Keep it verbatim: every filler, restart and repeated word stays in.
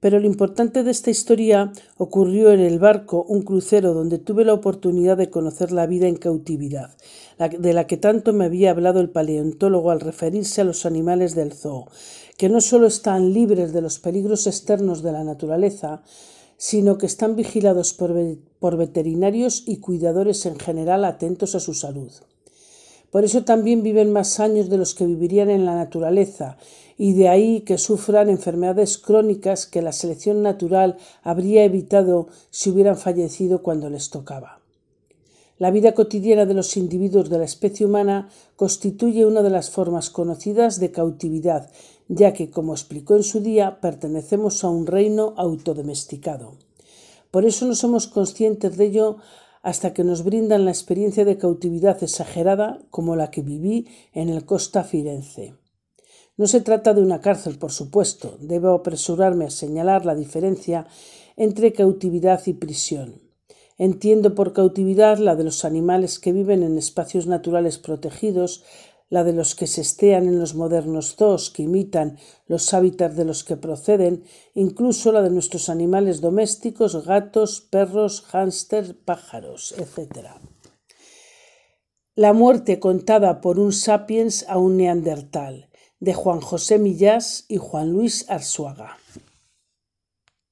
Pero lo importante de esta historia ocurrió en el barco, un crucero donde tuve la oportunidad de conocer la vida en cautividad, de la que tanto me había hablado el paleontólogo al referirse a los animales del zoo, que no solo están libres de los peligros externos de la naturaleza, sino que están vigilados por, por veterinarios y cuidadores en general atentos a su salud. Por eso también viven más años de los que vivirían en la naturaleza, y de ahí que sufran enfermedades crónicas que la selección natural habría evitado si hubieran fallecido cuando les tocaba. La vida cotidiana de los individuos de la especie humana constituye una de las formas conocidas de cautividad, ya que, como explicó en su día, pertenecemos a un reino autodomesticado. Por eso no somos conscientes de ello hasta que nos brindan la experiencia de cautividad exagerada como la que viví en el Costa Firenze. No se trata de una cárcel, por supuesto. Debo apresurarme a señalar la diferencia entre cautividad y prisión. Entiendo por cautividad la de los animales que viven en espacios naturales protegidos, la de los que se estean en los modernos zoos que imitan los hábitats de los que proceden, incluso la de nuestros animales domésticos, gatos, perros, hámsters, pájaros, etcétera. La muerte contada por un sapiens a un neandertal, de Juan José Millás y Juan Luis Arzuaga.